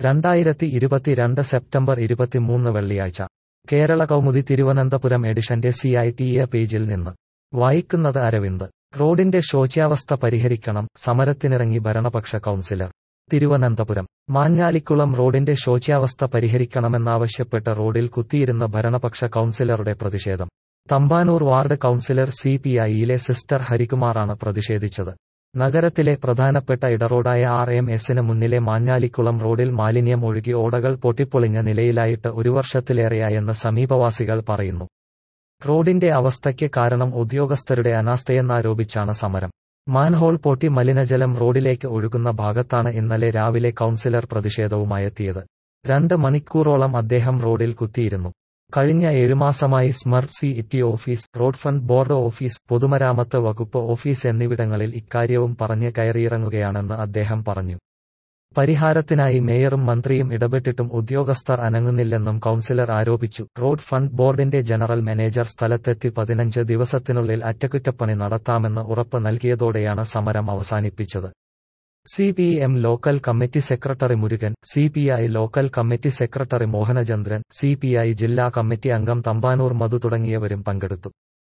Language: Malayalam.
2022 സെപ്റ്റംബർ 23 വെള്ളിയാഴ്ച കേരള കൗമുദി തിരുവനന്തപുരം എഡിഷന്റെ CITE പേജിൽ നിന്ന് വായിക്കുന്നത് അരവിന്ദ്. റോഡിന്റെ ശോച്യാവസ്ഥ പരിഹരിക്കണം, സമരത്തിനിറങ്ങി ഭരണപക്ഷ കൗൺസിലർ. തിരുവനന്തപുരം മാഞ്ഞാലിക്കുളം റോഡിന്റെ ശോച്യാവസ്ഥ പരിഹരിക്കണമെന്നാവശ്യപ്പെട്ട് റോഡിൽ കുത്തിയിരുന്ന ഭരണപക്ഷ കൗൺസിലറുടെ പ്രതിഷേധം. തമ്പാനൂർ വാർഡ് കൗൺസിലർ CPI-യിലെ സിസ്റ്റർ ഹരികുമാറാണ് പ്രതിഷേധിച്ചത്. നഗരത്തിലെ പ്രധാനപ്പെട്ട ഇടറോഡായ RMS-ന് മുന്നിലെ മാഞ്ഞാലിക്കുളം റോഡിൽ മാലിന്യം ഒഴുകി ഓടകൾ പൊട്ടിപ്പൊളിഞ്ഞ നിലയിലായിട്ട് ഒരു വർഷത്തിലേറെയായെന്ന് സമീപവാസികൾ പറയുന്നു. റോഡിന്റെ അവസ്ഥയ്ക്ക് കാരണം ഉദ്യോഗസ്ഥരുടെ അനാസ്ഥയെന്നാരോപിച്ചാണ് സമരം. മാൻഹോൾ പൊട്ടി മലിനജലം റോഡിലേക്ക് ഒഴുകുന്ന ഭാഗത്താണ് ഇന്നലെ രാവിലെ കൗൺസിലർ പ്രതിഷേധവുമായെത്തിയത്. 2 മണിക്കൂറോളം അദ്ദേഹം റോഡിൽ കുത്തിയിരുന്നു. കഴിഞ്ഞ 7 മാസമായി smart CITE office, road fund board office, പൊതുമരാമത്ത് വകുപ്പ് ഓഫീസ് എന്നിവിടങ്ങളിൽ ഇക്കാര്യവും പറഞ്ഞ് കയറിയിറങ്ങുകയാണെന്ന് അദ്ദേഹം പറഞ്ഞു. പരിഹാരത്തിനായി മേയറും മന്ത്രിയും ഇടപെട്ടിട്ടും ഉദ്യോഗസ്ഥർ അനങ്ങുന്നില്ലെന്നും കൗൺസിലർ ആരോപിച്ചു. റോഡ് ഫണ്ട് ബോർഡിന്റെ ജനറൽ മാനേജർ സ്ഥലത്തെത്തി 15 ദിവസത്തിനുള്ളിൽ അറ്റകുറ്റപ്പണി നടത്താമെന്ന് ഉറപ്പ് നൽകിയതോടെയാണ് സമരം അവസാനിപ്പിച്ചത്. CPM local committee secretary Murugan, CPI local committee secretary Mohanachandran, CPI ജില്ലാ കമ്മിറ്റി അംഗം തമ്പാനൂർ മധു തുടങ്ങിയവരും പങ്കെടുത്തു.